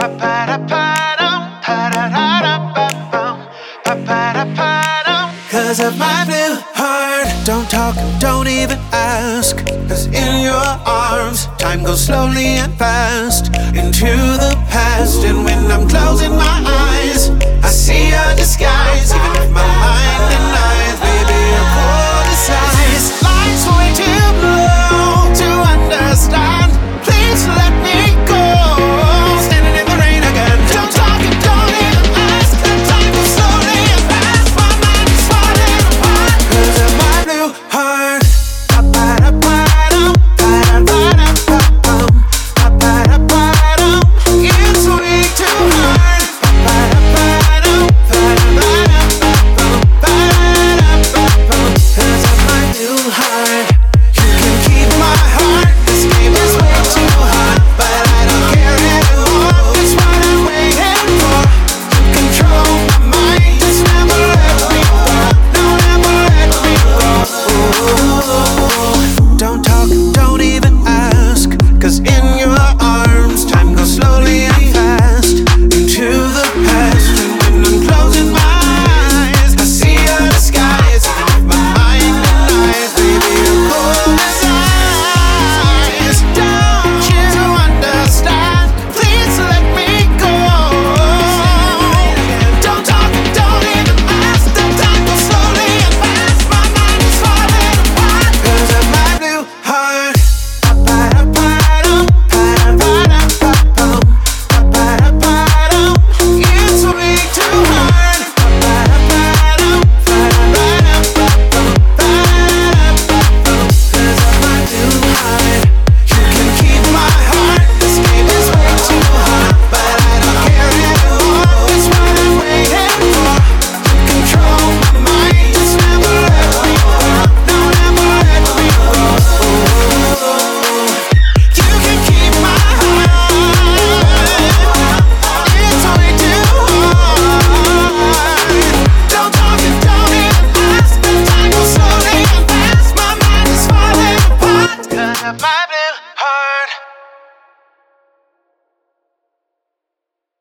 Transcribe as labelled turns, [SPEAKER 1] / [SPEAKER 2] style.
[SPEAKER 1] Cause of my blue heart, don't talk and don't even ask. Cause in your arms, time goes slowly and fast into the past. And when I'm closing my eyes, I see your disguise.